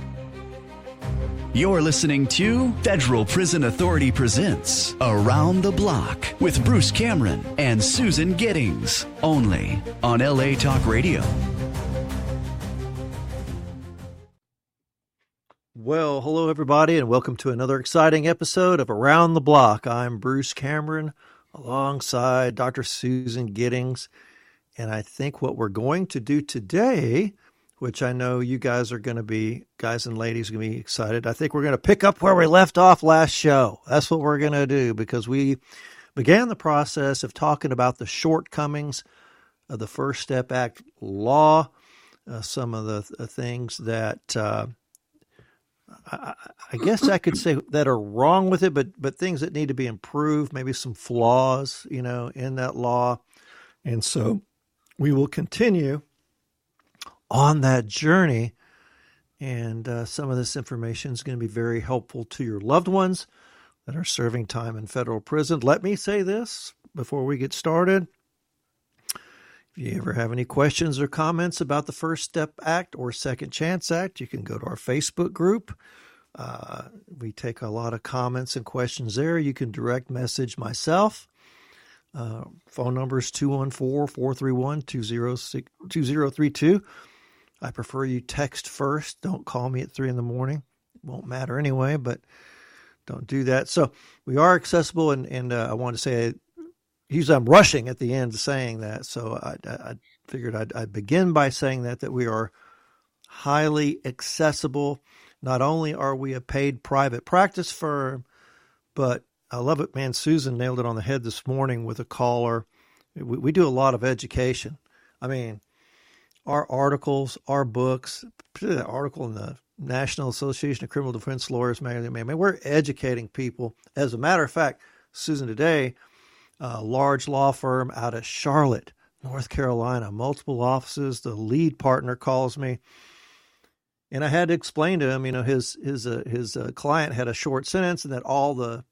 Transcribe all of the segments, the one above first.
You're listening to Federal Prison Authority presents Around the Block with Bruce Cameron and Susan Giddings, only on LA Talk Radio. Well, hello everybody, and welcome to another exciting episode of Around the Block. I'm Bruce Cameron alongside Dr. Susan Giddings, and I think what we're going to do today, which I know you guys are going to be, guys and ladies are going to be excited. I think we're going to pick up where we left off last show. That's what we're going to do, because we began the process of talking about the shortcomings of the First Step Act law, some of the things that I guess I could say that are wrong with it, but things that need to be improved, maybe some flaws, in that law. And so we will continue on that journey, and some of this information is going to be very helpful to your loved ones that are serving time in federal prison. Let me say this before we get started. If you ever have any questions or comments about the First Step Act or Second Chance Act, you can go to our Facebook group. We take a lot of comments and questions there. You can direct message myself. Phone number is 214-431-2032. I prefer you text first. Don't call me at 3 in the morning. It won't matter anyway, but don't do that. So we are accessible, and I want to say, usually I'm rushing at the end saying that, so I figured I'd begin by saying that we are highly accessible. Not only are we a paid private practice firm, but I love it, man. Susan nailed it on the head this morning with a caller. We do a lot of education. I mean, our articles, our books, particularly the article in the National Association of Criminal Defense Lawyers magazine, man, we're educating people. As a matter of fact, Susan, today, a large law firm out of Charlotte, North Carolina, multiple offices. The lead partner calls me, and I had to explain to him, his client had a short sentence, and that all the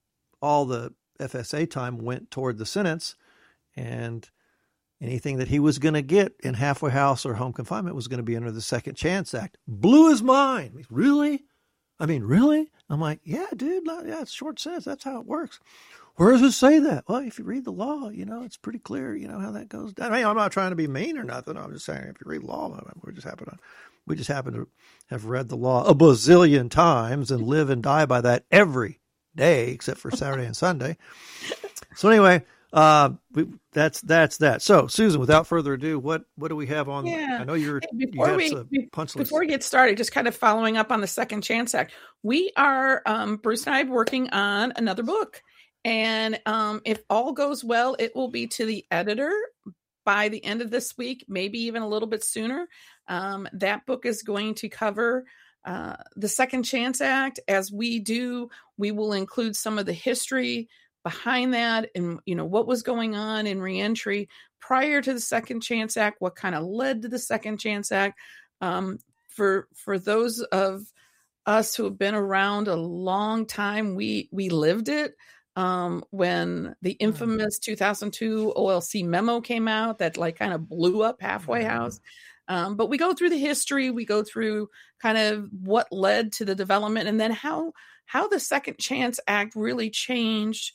FSA time went toward the sentence, and anything that he was going to get in halfway house or home confinement was going to be under the Second Chance Act. Blew his mind. Really? I mean, really? I'm like, yeah, dude. Yeah, it's short sentence. That's how it works. Where does it say that? Well, if you read the law, it's pretty clear, how that goes down. I mean, I'm not trying to be mean or nothing. I'm just saying, if you read law, we just happen to have read the law a bazillion times and live and die by that every day, except for Saturday and Sunday. So anyway, that's that. So Susan, without further ado, what do we have on? Yeah. I know you before have we some punch list. Before we get started, just kind of following up on the Second Chance Act, we are Bruce and I are working on another book, and if all goes well, it will be to the editor by the end of this week, maybe even a little bit sooner. That book is going to cover the Second Chance Act. As we do, we will include some of the history behind that, and what was going on in reentry prior to the Second Chance Act, what kind of led to the Second Chance Act. For those of us who have been around a long time, we lived it. When the infamous 2002 OLC memo came out that kind of blew up Halfway House. But we go through the history, we go through kind of what led to the development, and then how the Second Chance Act really changed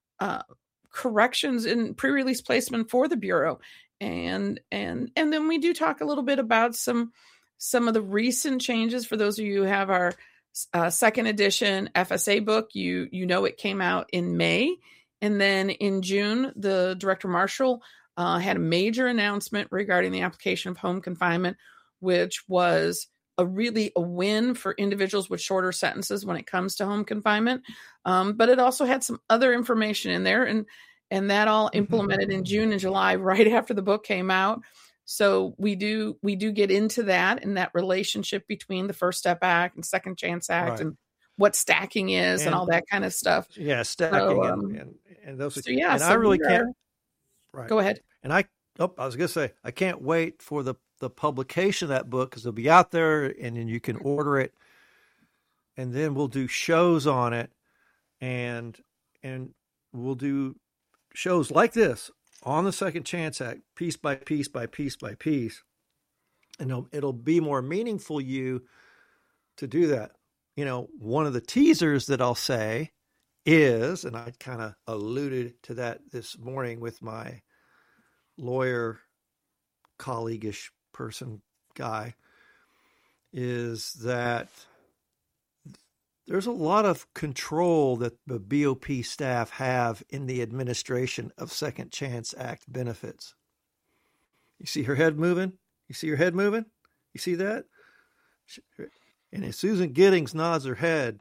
corrections in pre-release placement for the Bureau. And then we do talk a little bit about some of the recent changes. For those of you who have our second edition FSA book, it came out in May, and then in June the Director Marshall had a major announcement regarding the application of home confinement, which was a win for individuals with shorter sentences when it comes to home confinement. But it also had some other information in there, and that all implemented in June and July, right after the book came out. So we do get into that and that relationship between the First Step Act and Second Chance Act, right, and what stacking is and all that kind of stuff. Yeah, stacking and those. So yeah, and so I really can't. Right. Go ahead. And I was going to say, I can't wait for the publication of that book, because it'll be out there, and then you can order it, and then we'll do shows on it, and we'll do shows like this on the Second Chance Act, piece by piece by piece by piece. And it'll be more meaningful to you to do that. One of the teasers that I'll say is, and I kind of alluded to that this morning with my lawyer colleague-ish person guy, is that there's a lot of control that the BOP staff have in the administration of Second Chance Act benefits. You see her head moving? You see her head moving? You see that? And as Susan Giddings nods her head,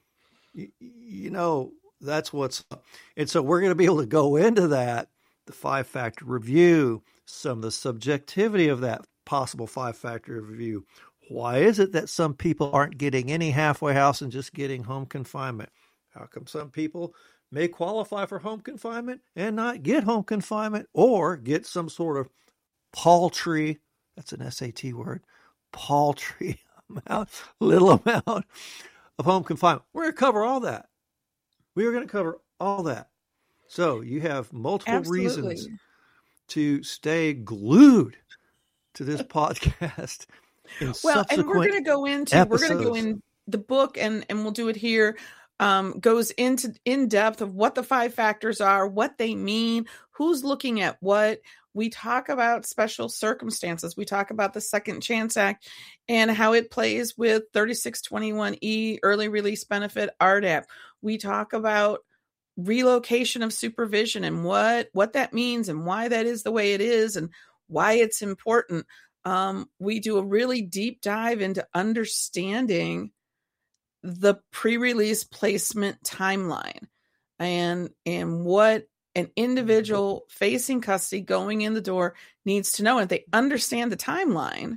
that's what's up. And so we're going to be able to go into that, the 5-factor review, some of the subjectivity of that possible 5-factor review. Why is it that some people aren't getting any halfway house and just getting home confinement? How come some people may qualify for home confinement and not get home confinement, or get some sort of paltry, that's an SAT word, paltry little amount of home confinement? We're going to cover all that. We are going to cover all that. So you have multiple reasons to stay glued to this podcast. Well, and we're going to go in the book, and we'll do it here. Goes into in depth of what the 5 factors are, what they mean, who's looking at what. We talk about special circumstances. We talk about the Second Chance Act and how it plays with 3621E, early release benefit, RDAP. We talk about relocation of supervision and what that means and why that is the way it is and why it's important. We do a really deep dive into understanding the pre-release placement timeline and what an individual facing custody going in the door needs to know. And if they understand the timeline,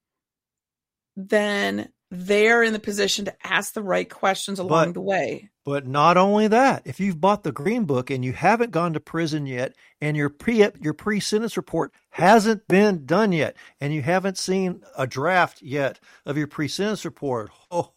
then they're in the position to ask the right questions along the way. But not only that, if you've bought the Green Book and you haven't gone to prison yet, and your pre-sentence report hasn't been done yet, and you haven't seen a draft yet of your pre-sentence report,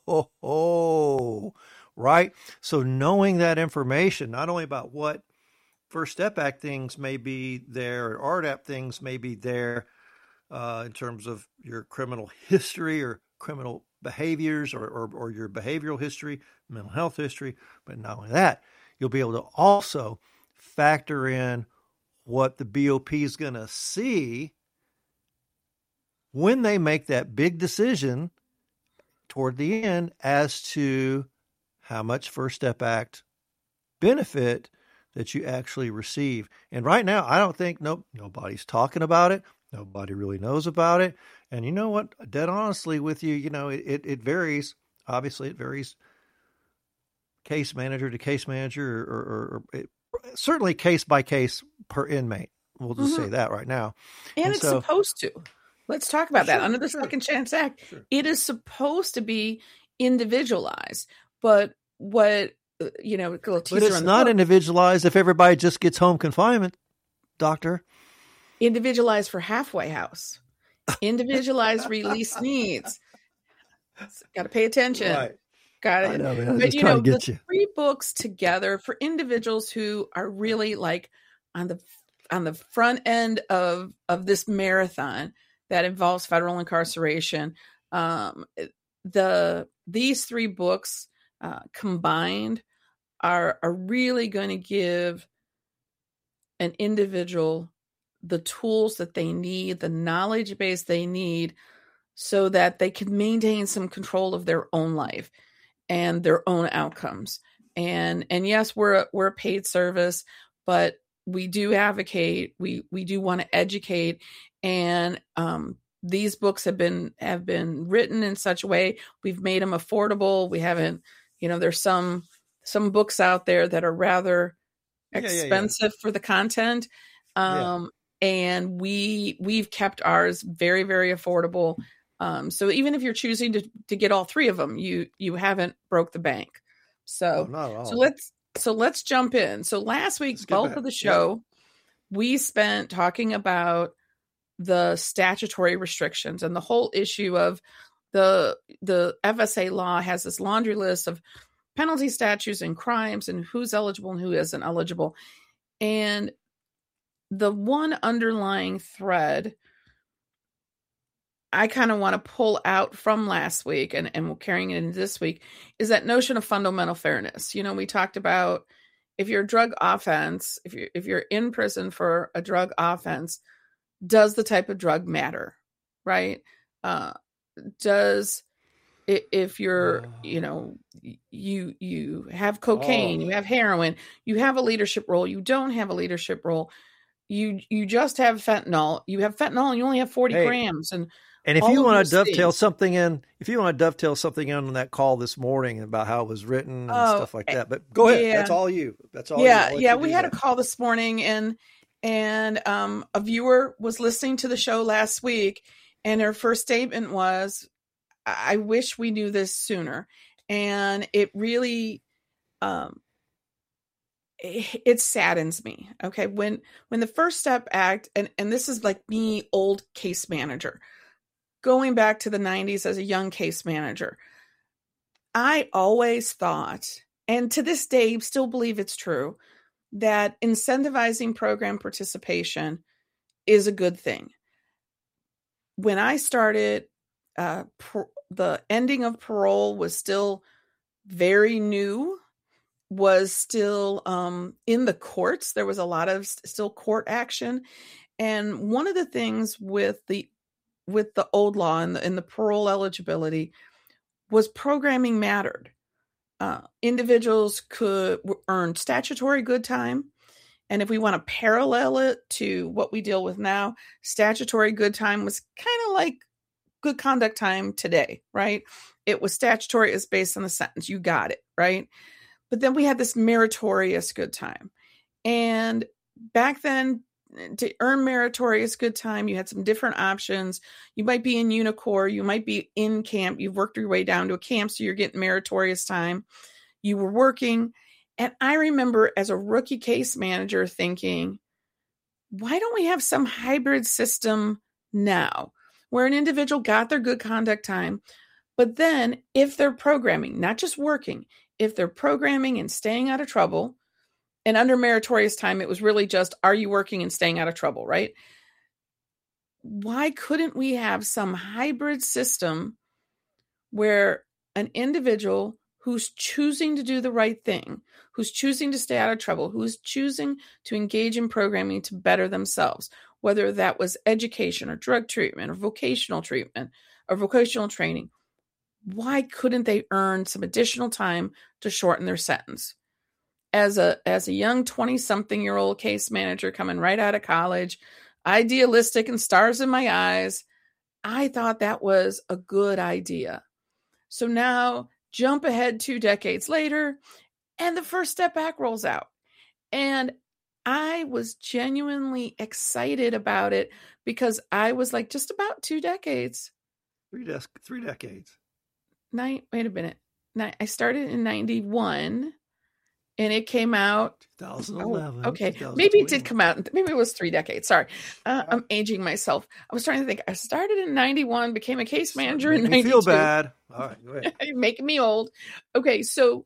right? So knowing that information, not only about what First Step Act things may be there, or RDAP things may be there in terms of your criminal history or criminal behaviors or your behavioral history, mental health history. But not only that, you'll be able to also factor in what the BOP is going to see when they make that big decision toward the end as to how much First Step Act benefit that you actually receive. And right now, I don't think nobody's talking about it. Nobody really knows about it. And you know what? Dead honestly with you, it varies. Obviously, it varies case manager to case manager, or certainly case by case per inmate. We'll just say that right now. And it's supposed to. Let's talk about that. Under the Second Chance Act, it is supposed to be individualized. But what... but it's not individualized if everybody just gets home confinement, doctor. Individualized for halfway house. Individualized release needs. Got to pay attention. Right. Got it. I know, man. But the 3 books together for individuals who are really like on the front end of this marathon that involves federal incarceration. These 3 books combined are really going to give an individual the tools that they need, the knowledge base they need, so that they can maintain some control of their own life and their own outcomes. And yes, we're a paid service, but we do advocate. We do want to educate, and these books have been written in such a way we've made them affordable. We haven't, there's some books out there that are rather expensive for the content. And we've kept ours very, very affordable. So even if you're choosing to get all 3 of them, you haven't broke the bank. So, not at all. So let's jump in. So last week's bulk of the show, we spent talking about the statutory restrictions and the whole issue of the FSA law has this laundry list of penalty statutes and crimes and who's eligible and who isn't eligible. And the one underlying thread I kind of want to pull out from last week and we're carrying it into this week is that notion of fundamental fairness. You know, we talked about if you're a drug offense, if you're in prison for a drug offense, does the type of drug matter, right? If you're, you have cocaine, you have heroin, you have a leadership role, you don't have a leadership role, you just have fentanyl, and you only have 40 grams. And if you want to dovetail something in, on that call this morning about how it was written and stuff like that, but go ahead. That's all you. Yeah. We had a call this morning and a viewer was listening to the show last week and her first statement was, I wish we knew this sooner. And it really, it saddens me. Okay. When the First Step Act, and this is like me, old case manager, going back to the 90s as a young case manager, I always thought, and to this day, still believe it's true, that incentivizing program participation is a good thing. When I started, the ending of parole was still very new, was still in the courts. There was a lot of still court action. And one of the things with the old law and the parole eligibility was programming mattered. Individuals could earn statutory good time. And if we want to parallel it to what we deal with now, statutory good time was kind of like good conduct time today, right? It was statutory, is based on the sentence. You got it, right? But then we had this meritorious good time. And back then, to earn meritorious good time, you had some different options. You might be in Unicor, you might be in camp, you've worked your way down to a camp, so you're getting meritorious time. You were working. And I remember as a rookie case manager thinking, why don't we have some hybrid system now where an individual got their good conduct time, but then if they're programming, not just working, if they're programming and staying out of trouble, and under meritorious time, it was really just, are you working and staying out of trouble, right? Why couldn't we have some hybrid system where an individual who's choosing to do the right thing, who's choosing to stay out of trouble, who's choosing to engage in programming to better themselves, whether that was education or drug treatment or vocational treatment or vocational training, why couldn't they earn some additional time to shorten their sentence? As a young 20-something-year-old case manager coming right out of college, idealistic and stars in my eyes, I thought that was a good idea. So now jump ahead 2 decades later, and the First Step Act rolls out. And I was genuinely excited about it because I was like, just about 2 decades. 3 decades. Wait a minute. I started in 91. And it came out 2011. Okay, maybe it did come out. Maybe it was 3 decades. Sorry, I'm aging myself. I was trying to think. I started in 91, became a case manager in 92. Feel bad. All right, go ahead. You're making me old. Okay, so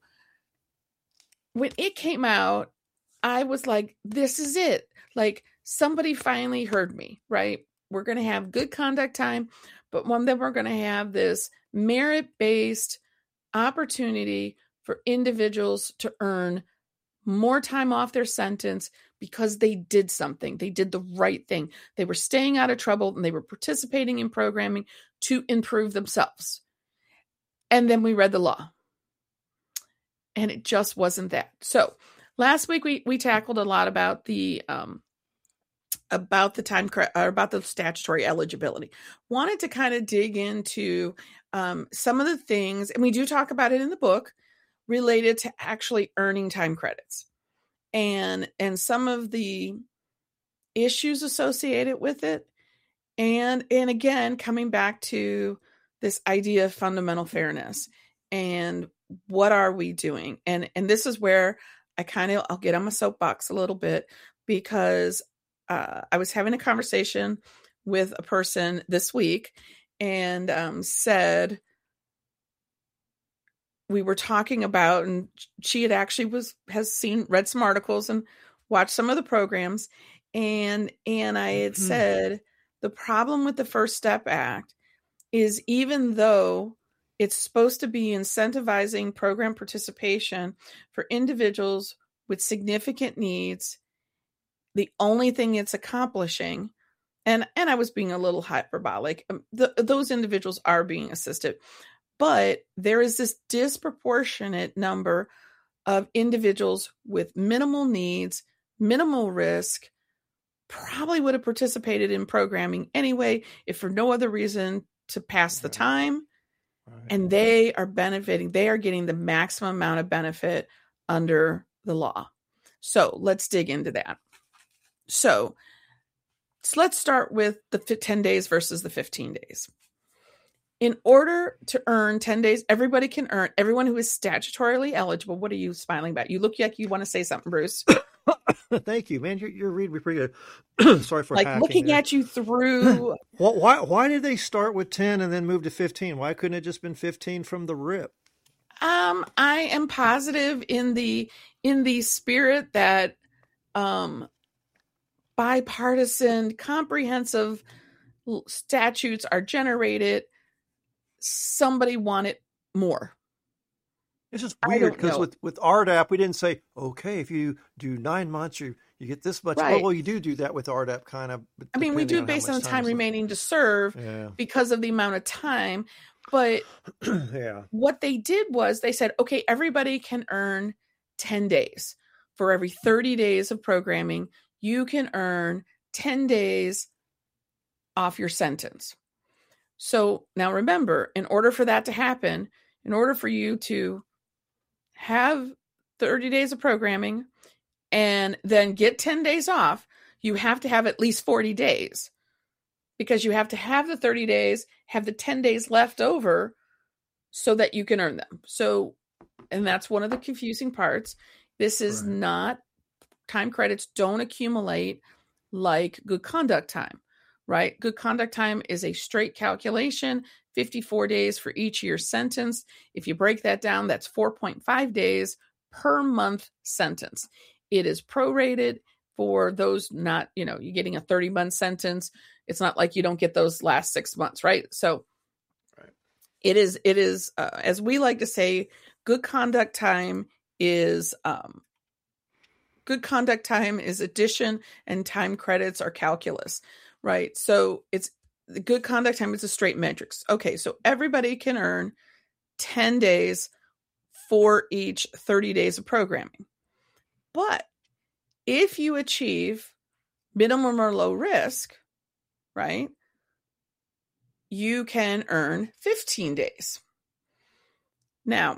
when it came out, I was like, "This is it." Like somebody finally heard me. Right? We're going to have good conduct time, but then we're going to have this merit-based opportunity for individuals to earn more time off their sentence because they did something. They did the right thing. They were staying out of trouble and they were participating in programming to improve themselves. And then we read the law. And it just wasn't that. So last week we tackled a lot about the statutory eligibility. Wanted to kind of dig into some of the things, and we do talk about it in the book, related to actually earning time credits and some of the issues associated with it. And again, coming back to this idea of fundamental fairness and what are we doing? And this is where I'll get on my soapbox a little bit because I was having a conversation with a person this week and said, we were talking about, and she had actually read some articles and watched some of the programs. And I had said, the problem with the First Step Act is even though it's supposed to be incentivizing program participation for individuals with significant needs, the only thing it's accomplishing, and I was being a little hyperbolic, those individuals are being assisted, but there is this disproportionate number of individuals with minimal needs, minimal risk, probably would have participated in programming anyway, if for no other reason to pass the time. Right. And they are benefiting. They are getting the maximum amount of benefit under the law. So let's dig into that. So let's start with the 10 days versus the 15 days. In order to earn 10 days, everybody can earn, everyone who is statutorily eligible. What are you smiling about? You look like you want to say something, Bruce. Thank you, man. You're reading me pretty good. Sorry for like looking at you through. Why did they start with 10 and then move to 15? Why couldn't it just been 15 from the rip? I am positive in the spirit that bipartisan, comprehensive statutes are generated. Somebody wanted more. It's just weird because with RDAP, we didn't say, okay, if you do 9 months, you get this much. Right. Well, you do that with RDAP kind of. I mean, we do based on the time remaining to serve because of the amount of time. But what they did was they said, okay, everybody can earn 10 days. For every 30 days of programming, you can earn 10 days off your sentence. So now remember, in order for that to happen, in order for you to have 30 days of programming and then get 10 days off, you have to have at least 40 days because you have to have the 30 days, have the 10 days left over so that you can earn them. So, and that's one of the confusing parts. This is not, time credits don't accumulate like good conduct time, right? Good conduct time is a straight calculation, 54 days for each year sentenced. If you break that down, that's 4.5 days per month sentence. It is prorated for those not, you're getting a 30-month sentence. It's not like you don't get those last 6 months, right? So it is, as we like to say, good conduct time is addition and time credits are calculus, right? So it's the good conduct time is a straight metrics. Okay, so everybody can earn 10 days for each 30 days of programming. But if you achieve minimum or low risk, right, you can earn 15 days. Now,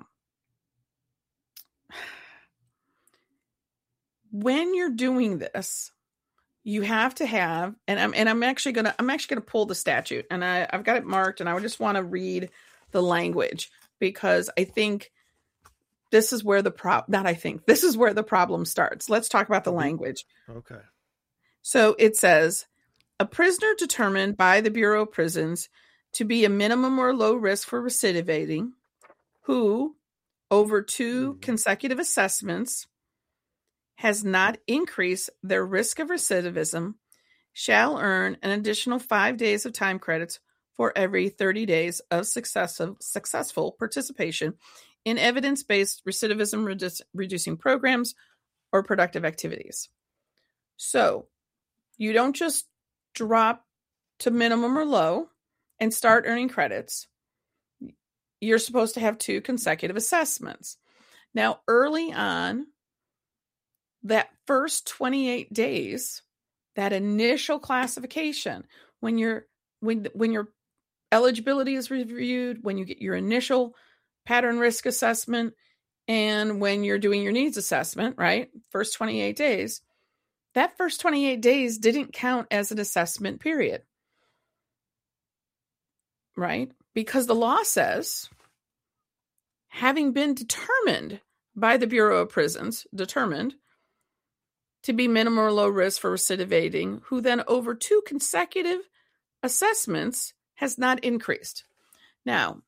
when you're doing this, you have to have, and I'm actually gonna pull the statute, and I've got it marked, and I just want to read the language because I think this is where this is where the problem starts. Let's talk about the language. Okay. So it says, a prisoner determined by the Bureau of Prisons to be a minimum or low risk for recidivating, who over 2 consecutive assessments has not increased their risk of recidivism, shall earn an additional 5 days of time credits for every 30 days of successful participation in evidence-based recidivism reducing programs or productive activities. So you don't just drop to minimum or low and start earning credits. You're supposed to have 2 consecutive assessments. Now, early on, that first 28 days, that initial classification, when your eligibility is reviewed, when you get your initial pattern risk assessment, and when you're doing your needs assessment, right? First 28 days, that first 28 days didn't count as an assessment period, right? Because the law says, having been determined by the Bureau of Prisons, to be minimum or low risk for recidivating, who then over 2 consecutive assessments has not increased. Now,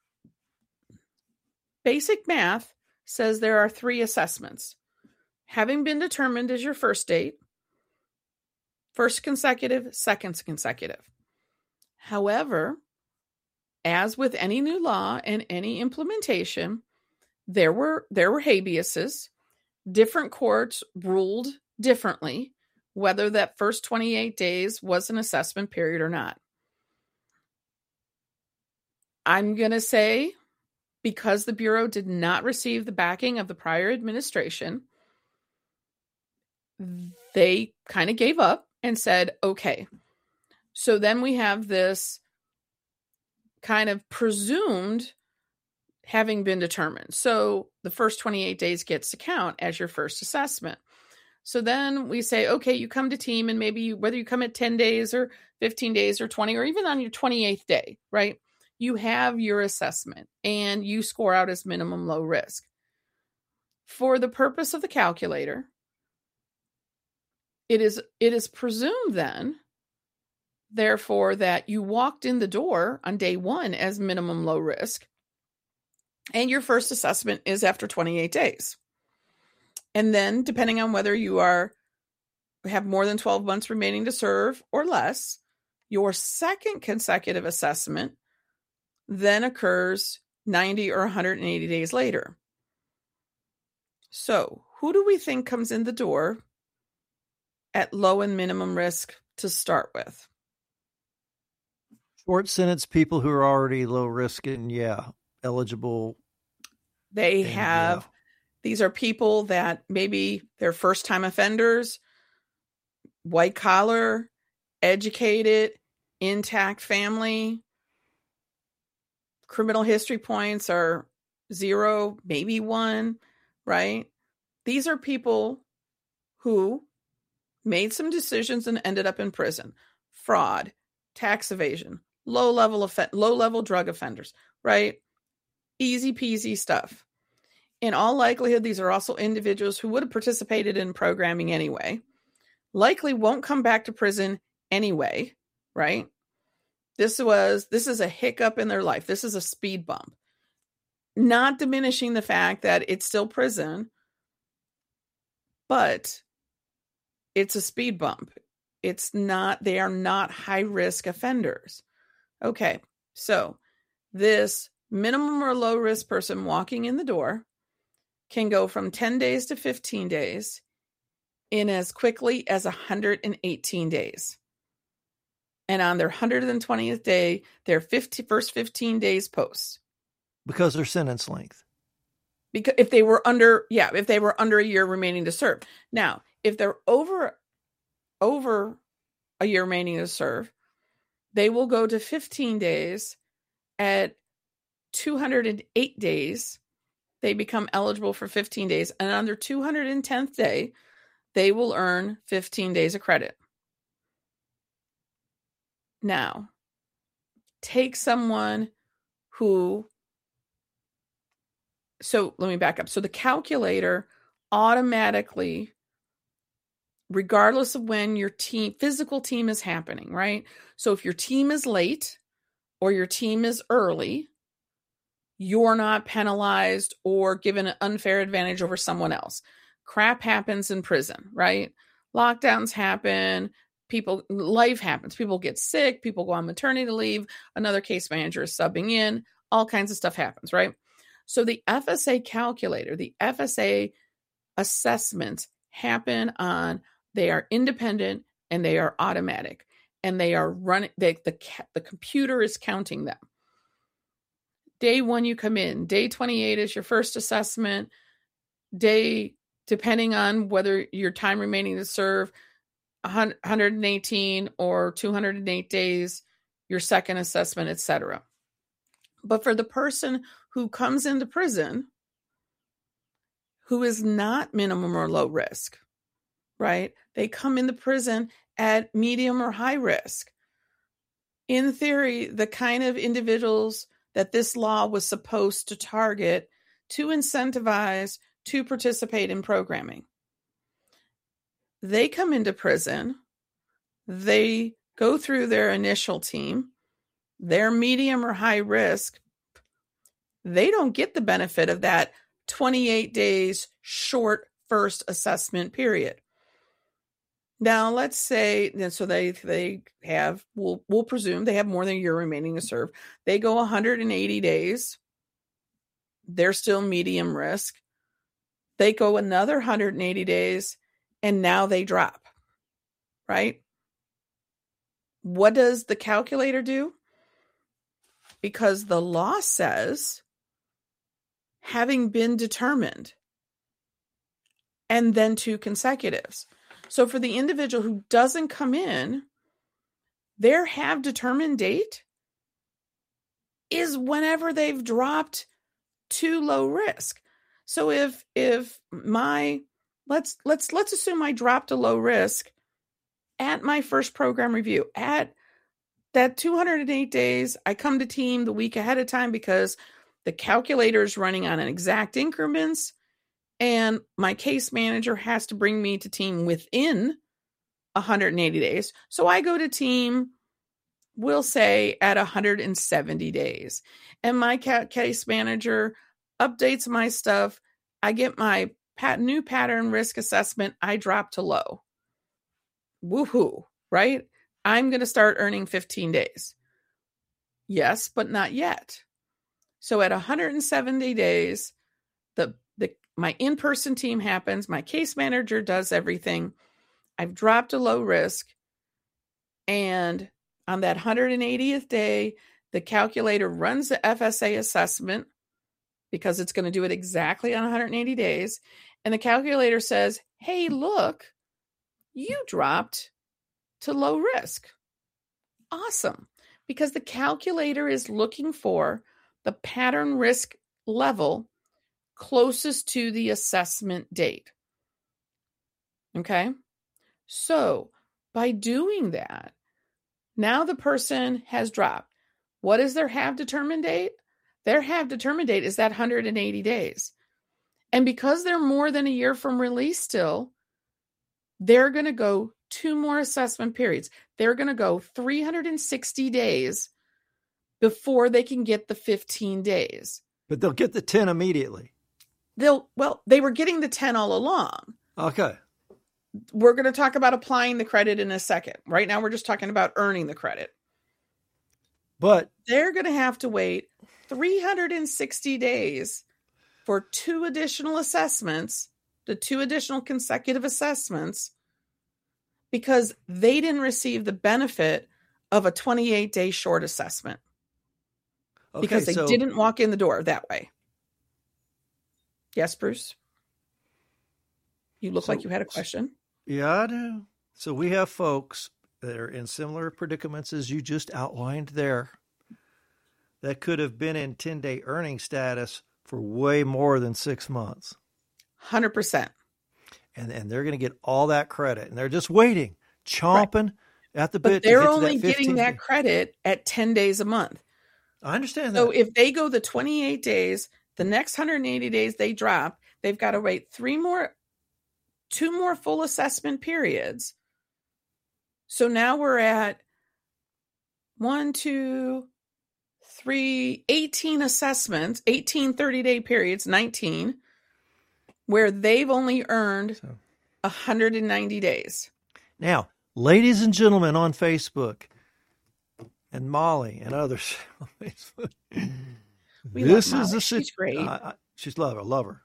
basic math says there are 3 assessments. Having been determined is your first date, first consecutive, second consecutive. However, as with any new law and any implementation, there were habeases. Different courts ruled differently whether that first 28 days was an assessment period or not. I'm going to say, because the Bureau did not receive the backing of the prior administration, they kind of gave up and said, okay. So then we have this kind of presumed having been determined. So the first 28 days gets to count as your first assessment. So then we say, okay, you come to team, and maybe whether you come at 10 days or 15 days or 20, or even on your 28th day, right? You have your assessment and you score out as minimum low risk. For the purpose of the calculator, it is presumed then, therefore, that you walked in the door on day one as minimum low risk, and your first assessment is after 28 days. And then, depending on whether you have more than 12 months remaining to serve or less, your second consecutive assessment then occurs 90 or 180 days later. So, who do we think comes in the door at low and minimum risk to start with? Short sentence people who are already low risk and eligible. These are people that maybe they're first time offenders, white collar, educated, intact family. Criminal history points are 0, maybe 1, right? These are people who made some decisions and ended up in prison. Fraud, tax evasion, low-level drug offenders, right? Easy peasy stuff. In all likelihood, these are also individuals who would have participated in programming anyway, likely won't come back to prison anyway, right? This is a hiccup in their life. This is a speed bump. Not diminishing the fact that it's still prison, but it's a speed bump. They are not high risk offenders. Okay, so this minimum or low risk person walking in the door can go from 10 days to 15 days in as quickly as 118 days. And on their 120th day, their first 15 days post. Because their sentence length. Because if they were under a year remaining to serve. Now, if they're over a year remaining to serve, they will go to 15 days. At 208 days, they become eligible for 15 days. And on their 210th day, they will earn 15 days of credit. Now, take someone so let me back up. So the calculator automatically, regardless of when your physical team is happening, right? So if your team is late or your team is early, you're not penalized or given an unfair advantage over someone else. Crap happens in prison, right? Lockdowns happen. Life happens. People get sick. People go on maternity leave. Another case manager is subbing in. All kinds of stuff happens, right? So the FSA calculator, the FSA assessments they are independent and they are automatic, and they are running. The computer is counting them. Day 1, you come in. Day 28 is your first assessment. Depending on whether your time remaining to serve, 118 or 208 days, your second assessment, etc. But for the person who comes into prison, who is not minimum or low risk, right? They come into prison at medium or high risk. In theory, the kind of individuals that this law was supposed to target to incentivize to participate in programming. They come into prison, they go through their initial team, they're medium or high risk. They don't get the benefit of that 28 days short first assessment period. Now let's say, so they have, we'll presume they have more than a year remaining to serve. They go 180 days. They're still medium risk. They go another 180 days and now they drop, right? What does the calculator do? Because the law says, having been determined, and then 2 consecutives. So for the individual who doesn't come in, their have determined date is whenever they've dropped to low risk. So if my, let's assume I dropped to low risk at my first program review, at that 208 days, I come to team the week ahead of time because the calculator is running on an exact increments, and my case manager has to bring me to team within 180 days. So I go to team, we'll say, at 170 days. And my case manager updates my stuff. I get my new pattern risk assessment. I drop to low. Woohoo, right? I'm going to start earning 15 days. Yes, but not yet. So at 170 days, my in-person team happens. My case manager does everything. I've dropped to low risk. And on that 180th day, the calculator runs the FSA assessment because it's going to do it exactly on 180 days. And the calculator says, hey, look, you dropped to low risk. Awesome. Because the calculator is looking for the pattern risk level closest to the assessment date. Okay. So by doing that, now the person has dropped. What is their have determined date? Their have determined date is that 180 days. And because they're more than a year from release still, they're going to go 2 more assessment periods. They're going to go 360 days before they can get the 15 days. But they'll get the 10 immediately. They were getting the 10 all along. Okay. We're going to talk about applying the credit in a second. Right now, we're just talking about earning the credit. But they're going to have to wait 360 days for 2 additional assessments, the 2 additional consecutive assessments, because they didn't receive the benefit of a 28-day short assessment. Okay, because they didn't walk in the door that way. Yes, Bruce? You look like you had a question. Yeah, I do. So we have folks that are in similar predicaments as you just outlined there that could have been in 10-day earning status for way more than 6 months. 100%. And they're going to get all that credit. And they're just waiting, chomping at the bit. But they're only getting that credit at 10 days a month. I understand that. So if they go the 28 days, the next 180 days they drop, they've got to wait 2 more full assessment periods. So now we're at 1, 2, 3, 18 assessments, 18 30-day periods, 19, where they've only earned 190 days. Now, ladies and gentlemen on Facebook, and Molly and others on Facebook, this is a She's great. She's love her.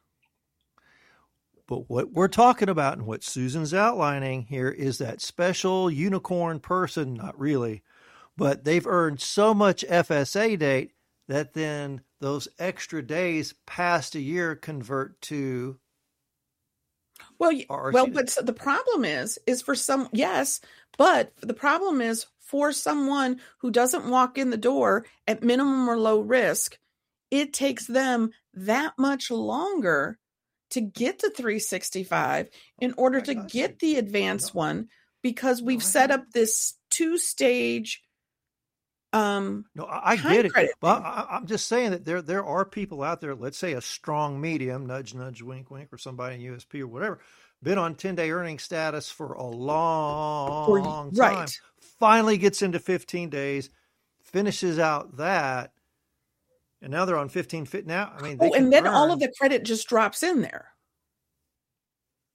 But what we're talking about and what Susan's outlining here is that special unicorn person, not really, but they've earned so much FSA date that then those extra days past a year convert to RSU. But the problem is for some, yes, but the problem is for someone who doesn't walk in the door at minimum or low risk, it takes them that much longer to get to 365 in order to get the advanced one, because we've set up this 2-stage I get it. But I'm just saying that there are people out there, let's say a strong medium, nudge, nudge, wink, wink, or somebody in USP or whatever, been on 10-day earning status for a long time, finally gets into 15 days, finishes out that, and now they're on 15 fit now. I mean, and then all of the credit just drops in there.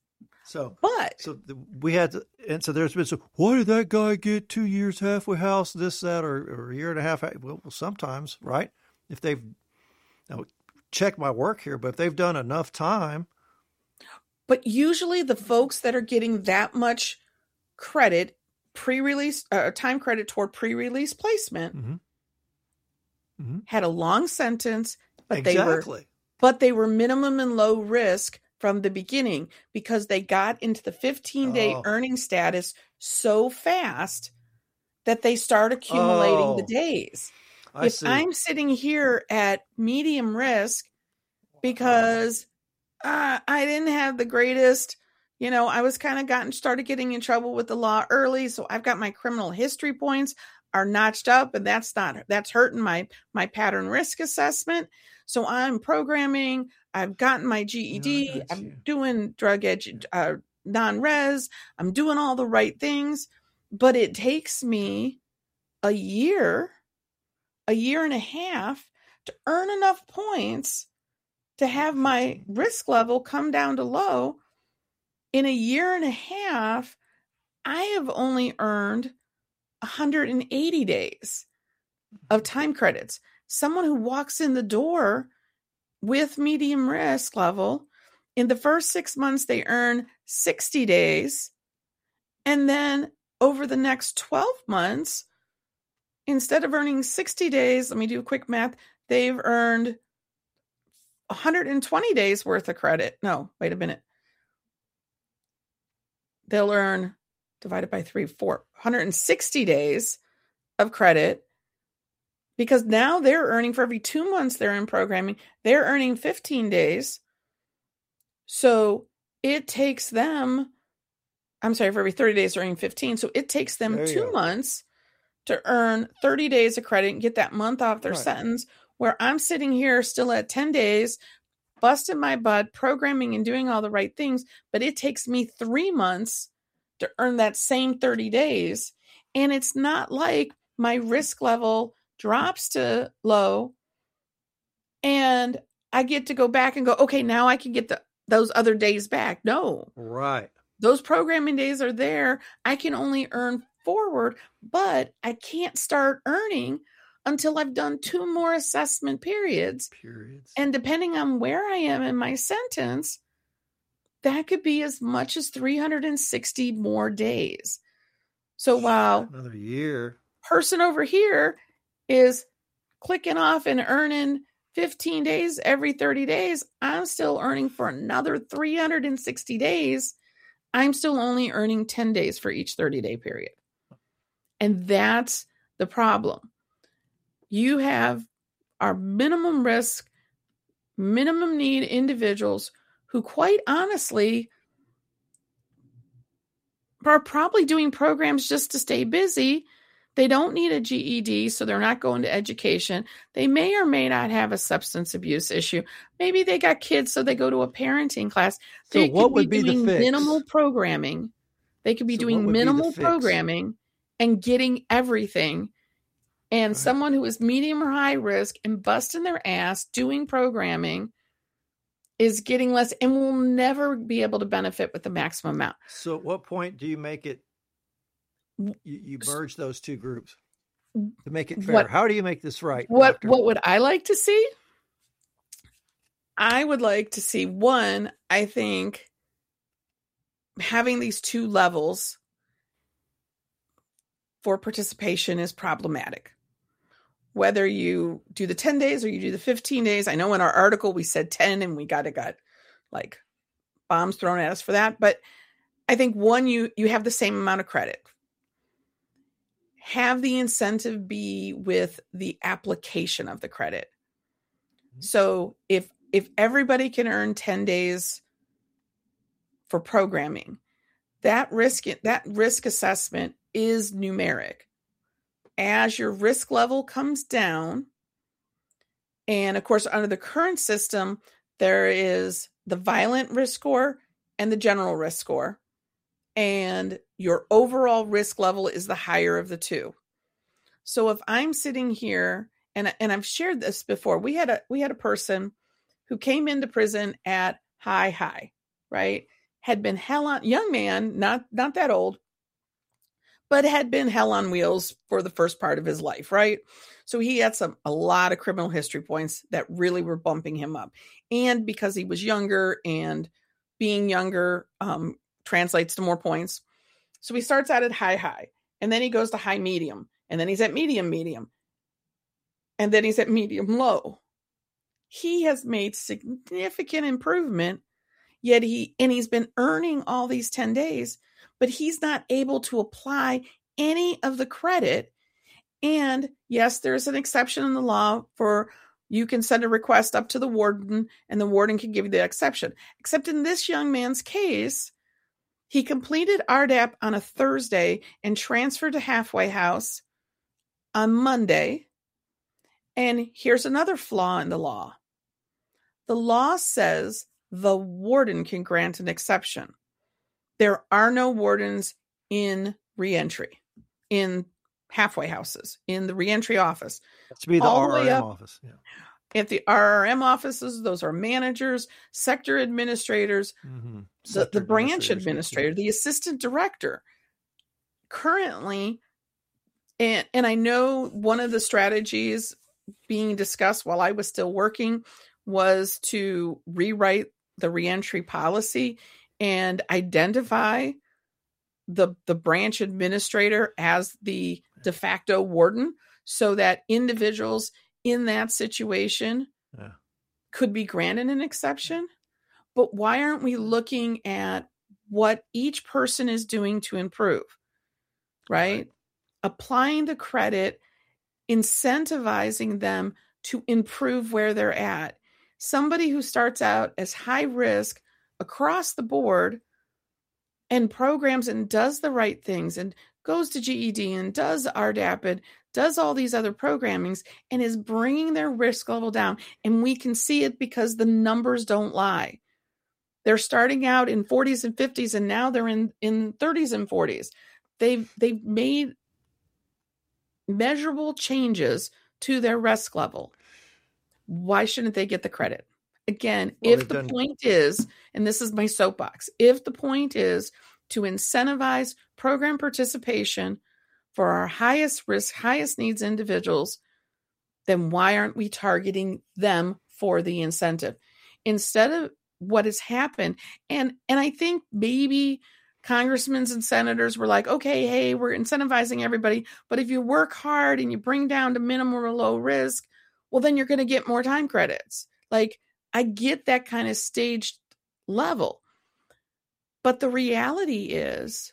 So But we had to, and so there's been, so why did that guy get 2 years halfway house, this, that, or a year and a half? Well, sometimes, right? If they've, now check my work here, but if they've done enough time. But usually the folks that are getting that much credit, pre-release, time credit toward pre-release placement, had a long sentence, but they were minimum and low risk from the beginning because they got into the 15-day earning status so fast that they start accumulating the days. I'm sitting here at medium risk because I didn't have the greatest, I was kind of started getting in trouble with the law early. So I've got my criminal history points are notched up, and that's hurting my pattern risk assessment. So I'm programming. I've gotten my GED. I'm doing drug non-res. I'm doing all the right things, but it takes me a year and a half to earn enough points to have my risk level come down to low. In a year and a half, I have only earned 180 days of time credits. Someone who walks in the door with medium risk level, in the first 6 months, they earn 60 days. And then over the next 12 months, instead of earning 60 days, let me do a quick math, they've earned 120 days worth of credit. No, wait a minute. They'll earn, divided by 160 days of credit, because now they're earning, for every 2 months they're in programming, they're earning 15 days. So it takes them, for every 30 days they're earning 15. So it takes them 2 months to earn 30 days of credit and get that month off their sentence, where I'm sitting here still at 10 days, busting my butt, programming and doing all the right things, but it takes me 3 months to earn that same 30 days. And it's not like my risk level drops to low and I get to go back and go, okay, now I can get those other days back. No. Right. Those programming days are there. I can only earn forward, but I can't start earning until I've done 2 more assessment periods. And depending on where I am in my sentence, that could be as much as 360 more days. So while another year, person over here is clicking off and earning 15 days every 30 days, I'm still earning for another 360 days. I'm still only earning 10 days for each 30-day period. And that's the problem. You have our minimum risk, minimum need individuals who, quite honestly, are probably doing programs just to stay busy. They don't need a GED, so they're not going to education. They may or may not have a substance abuse issue. Maybe they got kids, so they go to a parenting class. So what would be the fix? Minimal programming. They could be doing minimal programming and getting everything. And someone who is medium or high risk and busting their ass doing programming is getting less and will never be able to benefit with the maximum amount. So at what point do you make it, you merge those two groups to make it fair? How do you make this right? What would I like to see? I would like to see, one, I think having these 2 levels for participation is problematic. Whether you do the 10 days or you do the 15 days. I know in our article we said 10 and we got like bombs thrown at us for that. But I think, one, you have the same amount of credit. Have the incentive be with the application of the credit. So if everybody can earn 10 days for programming, that risk assessment is numeric. As your risk level comes down, and of course, under the current system, there is the violent risk score and the general risk score. And your overall risk level is the higher of the 2. So if I'm sitting here, and I've shared this before, we had a person who came into prison at high, right? had been young man, not that old, but had been hell on wheels for the first part of his life, right? So he had a lot of criminal history points that really were bumping him up. And because he was younger, and being younger translates to more points. So he starts out at high, and then he goes to high medium, and then he's at medium, and then he's at medium low. He has made significant improvement, yet he's been earning all these 10 days, but he's not able to apply any of the credit. And yes, there's an exception in the law for you can send a request up to the warden, and the warden can give you the exception. Except in this young man's case, he completed RDAP on a Thursday and transferred to Halfway House on Monday. And here's another flaw in the law. The law says the warden can grant an exception. There are no wardens in reentry, in halfway houses, in the reentry office. That's to be the RRM office. Yeah. At the RRM offices, those are managers, sector administrators, the branch administrator, the assistant director. Currently, and I know one of the strategies being discussed while I was still working was to rewrite the reentry policy and identify the branch administrator as the de facto warden, so that individuals in that situation could be granted an exception. But why aren't we looking at what each person is doing to improve, right? Applying the credit, incentivizing them to improve where they're at. Somebody who starts out as high risk across the board and programs and does the right things and goes to GED and does RDAP and does all these other programmings and is bringing their risk level down. And we can see it because the numbers don't lie. They're starting out in 40s and 50s, and now they're in 30s and 40s. They've made measurable changes to their risk level. Why shouldn't they get the credit? Again, if the point is, and this is my soapbox, if the point is to incentivize program participation for our highest risk, highest needs individuals, then why aren't we targeting them for the incentive? Instead of what has happened, and I think maybe congressmen and senators were like, okay, hey, we're incentivizing everybody, but if you work hard and you bring down to minimum or low risk, well, then you're going to get more time credits. Like, I get that kind of staged level. But the reality is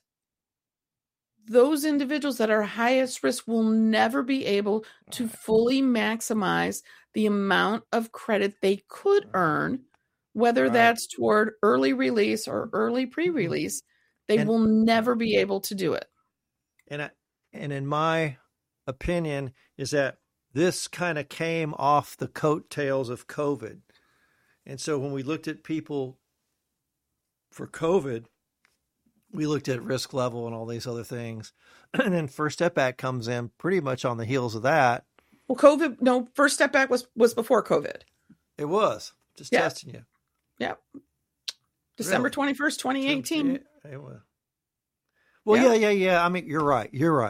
those individuals that are highest risk will never be able to fully maximize the amount of credit they could earn, whether that's toward early release or early pre-release. They will never be able to do it. And in my opinion is that this kind of came off the coattails of COVID. And so when we looked at people for COVID, we looked at risk level and all these other things. And then First Step Back comes in pretty much on the heels of that. Well, First Step Back was before COVID. It was. Just testing you. Yeah. December 21st, 2018. It was. Well, yeah. I mean, you're right.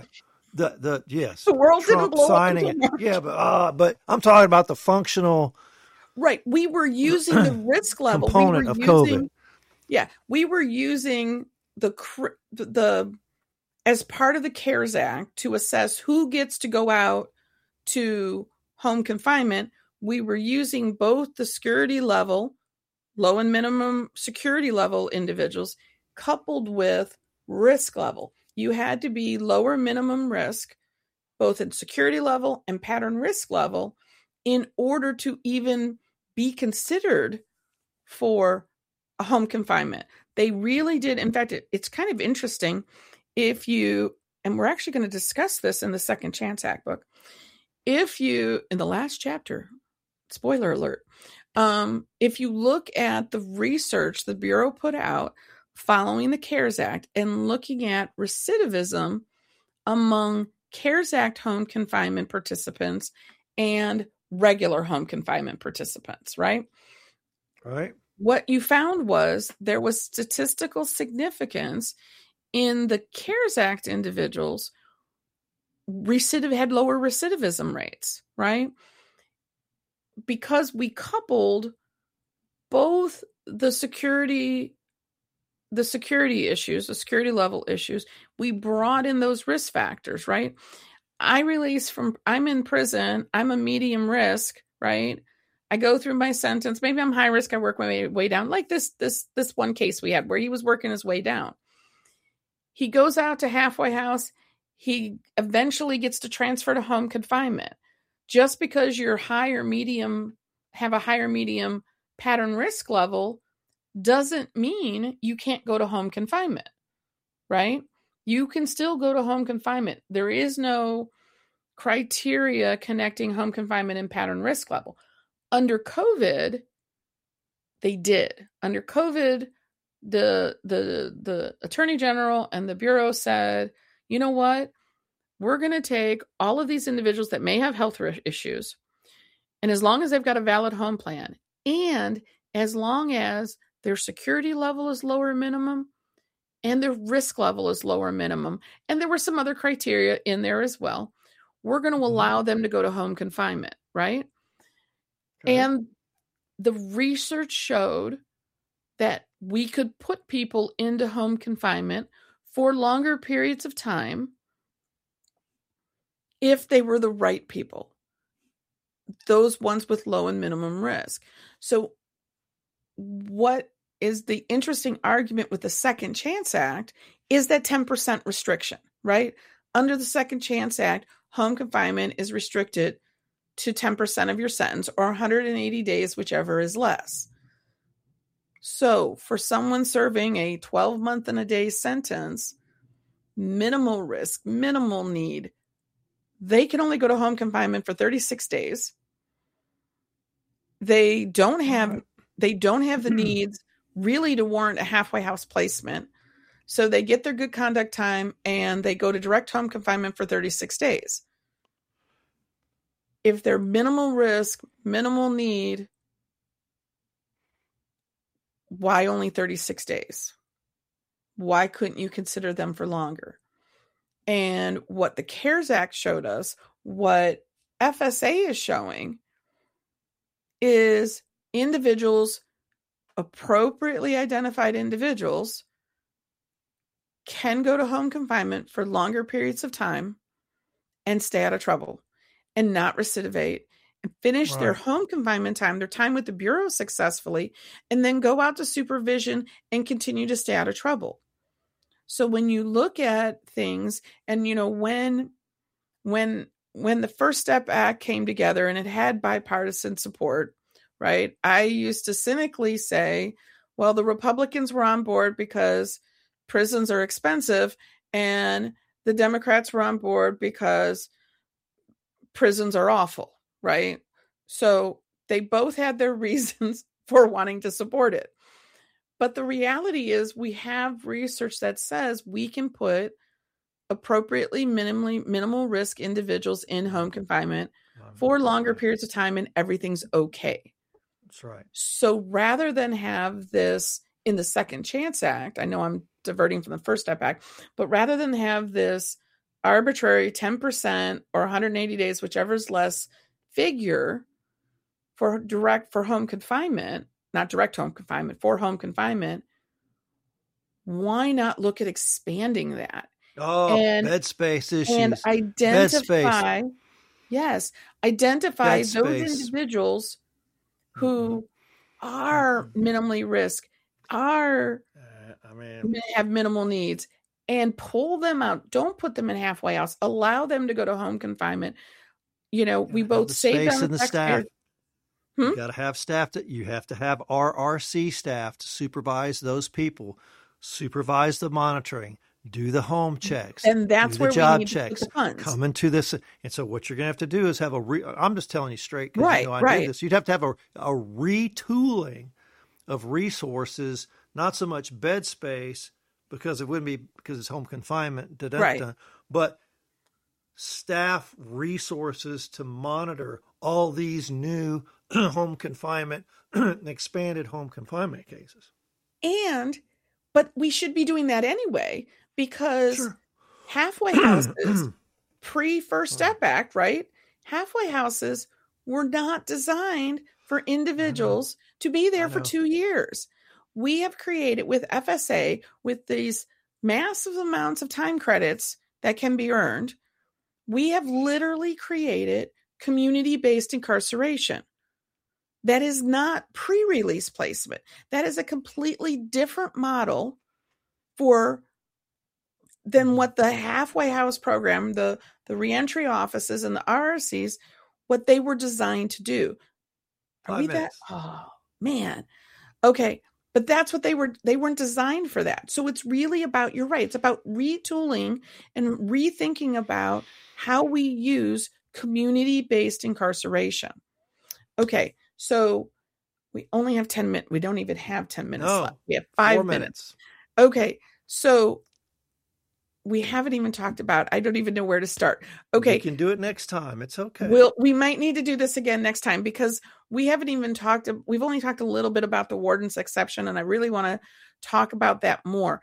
Yes. The world Trump didn't blow signing up until March. Yeah, but I'm talking about the functional. Right. We were using the risk level component of COVID. Yeah. We were using the as part of the CARES Act to assess who gets to go out to home confinement. We were using both the security level, low and minimum security level individuals, coupled with risk level. You had to be lower minimum risk, both in security level and pattern risk level, in order to even be considered for a home confinement. They really did. In fact, it's kind of interesting and we're actually going to discuss this in the Second Chance Act book. In the last chapter, spoiler alert, if you look at the research the Bureau put out following the CARES Act and looking at recidivism among CARES Act home confinement participants and regular home confinement participants, right? Right. what you found was there was statistical significance in the CARES Act individuals had lower recidivism rates, right? Because we coupled both the security issues, the security level issues, we brought in those risk factors, right? I'm in prison, I'm a medium risk, right? I go through my sentence, maybe I'm high risk, I work my way down, like this one case we had where he was working his way down. He goes out to halfway house, he eventually gets to transfer to home confinement. Just because you're have a higher medium pattern risk level doesn't mean you can't go to home confinement, right? You can still go to home confinement. There is no criteria connecting home confinement and pattern risk level. Under COVID, they did. Under COVID, the Attorney General and the Bureau said, you know what? We're going to take all of these individuals that may have health issues, and as long as they've got a valid home plan, and as long as their security level is lower minimum, and their risk level is lower minimum, and there were some other criteria in there as well, we're going to allow them to go to home confinement, right? Okay. And the research showed that we could put people into home confinement for longer periods of time if they were the right people, those ones with low and minimum risk. So what is the interesting argument with the Second Chance Act is that 10% restriction, right? Under the Second Chance Act, home confinement is restricted to 10% of your sentence or 180 days, whichever is less. So for someone serving a 12-month and a day sentence, minimal risk, minimal need, they can only go to home confinement for 36 days. They don't have the needs really to warrant a halfway house placement. So they get their good conduct time and they go to direct home confinement for 36 days. If they're minimal risk, minimal need, why only 36 days? Why couldn't you consider them for longer? And what the CARES Act showed us, what FSA is showing, is individuals, appropriately identified individuals, can go to home confinement for longer periods of time and stay out of trouble and not recidivate and finish their home confinement time, their time with the Bureau successfully, and then go out to supervision and continue to stay out of trouble. So when you look at things, and when the First Step Act came together and it had bipartisan support, right? I used to cynically say, well, the Republicans were on board because prisons are expensive, and the Democrats were on board because prisons are awful, right? So they both had their reasons for wanting to support it. But the reality is we have research that says we can put appropriately minimal risk individuals in home confinement for longer periods of time and everything's okay. That's right. So rather than have this in the Second Chance Act, I know I'm diverting from the First Step Act, but rather than have this arbitrary 10% or 180 days, whichever's less figure for home confinement, not direct home confinement, for home confinement, why not look at expanding that? Bed space issues. And identify those individuals who are minimally risk, have minimal needs, and pull them out. Don't put them in halfway house. Allow them to go to home confinement. We both save them the staff. You got to have staff you have to have RRC staff to supervise those people, supervise the monitoring, do the home checks, and that's where job we need checks, to put the funds. Come into this. And so what you're going to have to do is have I'm just telling you straight because I do this. You'd have to have a retooling of resources, not so much bed space because it wouldn't be because it's home confinement, but staff resources to monitor all these new home confinement and expanded home confinement cases. But we should be doing that anyway, because Sure. halfway houses, pre-First Step Act, right? Halfway houses were not designed for individuals to be there for 2 years. We have created with FSA, with these massive amounts of time credits that can be earned, we have literally created community-based incarceration. That is not pre-release placement. That is a completely different model than what the halfway house program, the reentry offices and the RRCs, what they were designed to do. Are we that? Oh, man. Okay. But that's what they weren't designed for that. So it's really about, you're right, it's about retooling and rethinking about how we use community-based incarceration. Okay. So we only have 10 minutes. We don't even have 10 minutes left. We have 5 minutes. Okay. So we haven't even talked about, I don't even know where to start. Okay. We can do it next time. It's okay. We might need to do this again next time, because we've only talked a little bit about the warden's exception, and I really want to talk about that more.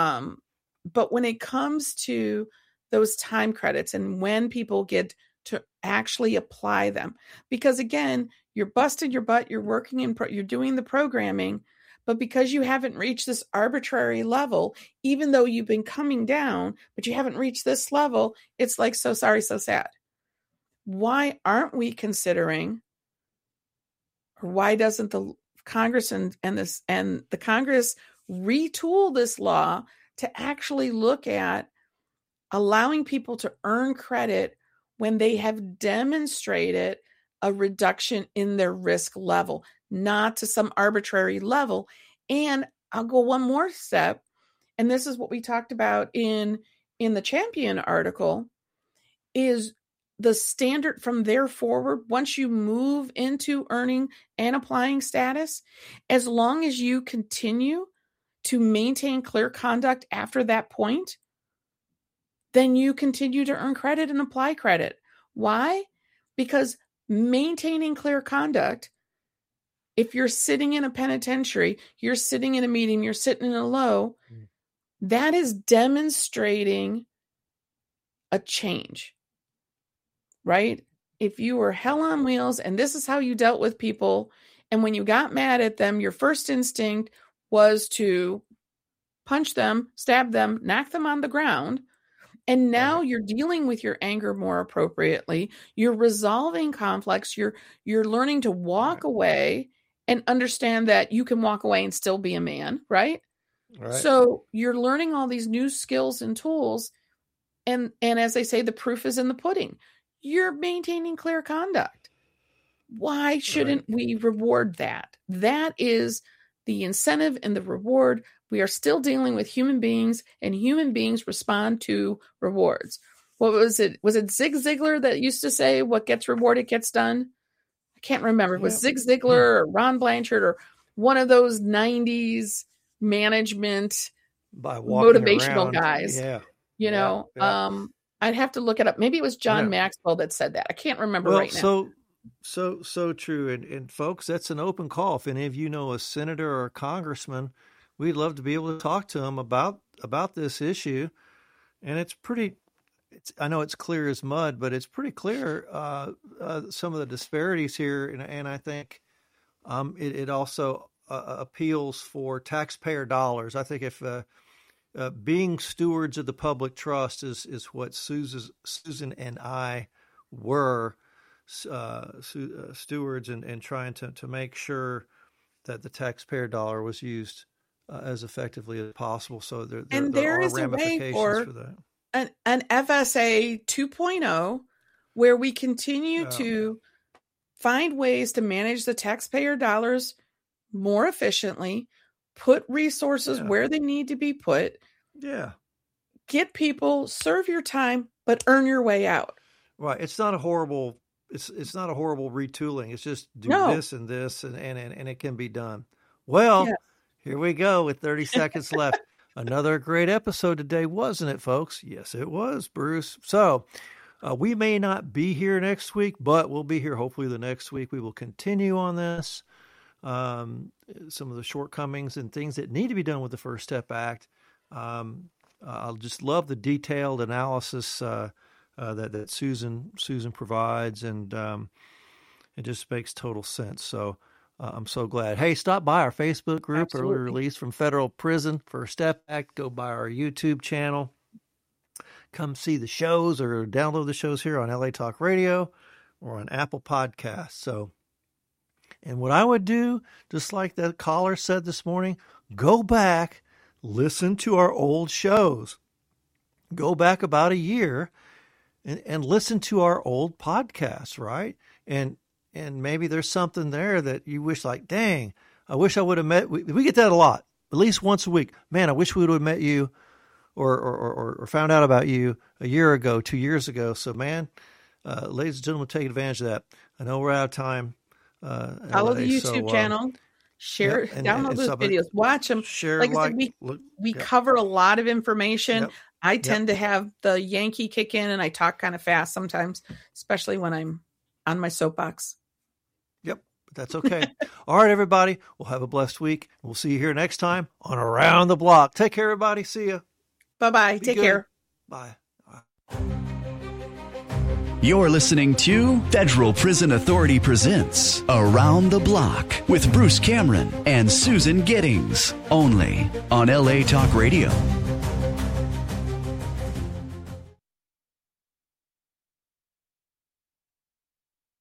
But when it comes to those time credits and when people get to actually apply them, because again, you're busted your butt, you're working you're doing the programming, but because you haven't reached this arbitrary level, even though you've been coming down, but you haven't reached this level, it's like, so sorry, so sad. Why aren't we considering, or why doesn't the Congress and the Congress retool this law to actually look at allowing people to earn credit when they have demonstrated a reduction in their risk level, not to some arbitrary level? And I'll go one more step. And this is what we talked about in the Champion article, is the standard from there forward. Once you move into earning and applying status, as long as you continue to maintain clear conduct after that point, then you continue to earn credit and apply credit. Why? Because maintaining clear conduct, if you're sitting in a penitentiary, you're sitting in a meeting, you're sitting in a low, that is demonstrating a change, right? If you were hell on wheels and this is how you dealt with people, and when you got mad at them, your first instinct was to punch them, stab them, knock them on the ground, and now you're dealing with your anger more appropriately. You're resolving conflicts. You're learning to walk away and understand that you can walk away and still be a man, right? So you're learning all these new skills and tools. And as they say, the proof is in the pudding. You're maintaining clear conduct. Why shouldn't we reward that? That is the incentive and the reward. We are still dealing with human beings, and human beings respond to rewards. What was it? Was it Zig Ziglar that used to say, what gets rewarded gets done? I can't remember. It was Zig Ziglar or Ron Blanchard or one of those 90s management motivational guys. I'd have to look it up. Maybe it was John Maxwell that said that. I can't remember right now. So true. And folks, that's an open call. If any of you know a senator or a congressman, we'd love to be able to talk to them about this issue. And I know it's clear as mud, but it's pretty clear some of the disparities here. And I think it also appeals for taxpayer dollars. I think if being stewards of the public trust is what Susan and I were, stewards and trying to make sure that the taxpayer dollar was used as effectively as possible. So there are ramifications for that. An FSA 2.0, where we continue to find ways to manage the taxpayer dollars more efficiently, put resources where they need to be put. Get people, serve your time, but earn your way out. Right. It's not a horrible retooling. It's just do this and this and it can be done. Well, here we go with 30 seconds left. Another great episode today, wasn't it, folks? Yes, it was, Bruce. So We may not be here next week, but we'll be here hopefully the next week. We will continue on this. Some of the shortcomings and things that need to be done with the First Step Act. I'll just love the detailed analysis that Susan provides, and it just makes total sense. So I'm so glad. Hey, stop by our Facebook group, Absolutely. Early Release from Federal Prison, First Step Act. Go by our YouTube channel. Come see the shows or download the shows here on LA Talk Radio or on Apple Podcasts. So, and what I would do, just like that caller said this morning, go back, listen to our old shows. Go back about a year and listen to our old podcasts, right? And maybe there's something there that you wish, like, dang, I wish I would have met. We get that a lot, at least once a week. Man, I wish we would have met you or found out about you a year ago, 2 years ago. So, man, ladies and gentlemen, take advantage of that. I know we're out of time. Follow the YouTube channel. Share, download those videos, watch them. Share, like I said, we cover a lot of information. Yep. I tend to have the Yankee kick in, and I talk kind of fast sometimes, especially when I'm on my soapbox. Yep, that's okay. All right, everybody. We'll have a blessed week. We'll see you here next time on Around the Block. Take care, everybody. See you. Bye-bye. Take care. Bye. You're listening to Federal Prison Authority presents Around the Block with Bruce Cameron and Susan Giddings, only on LA Talk Radio.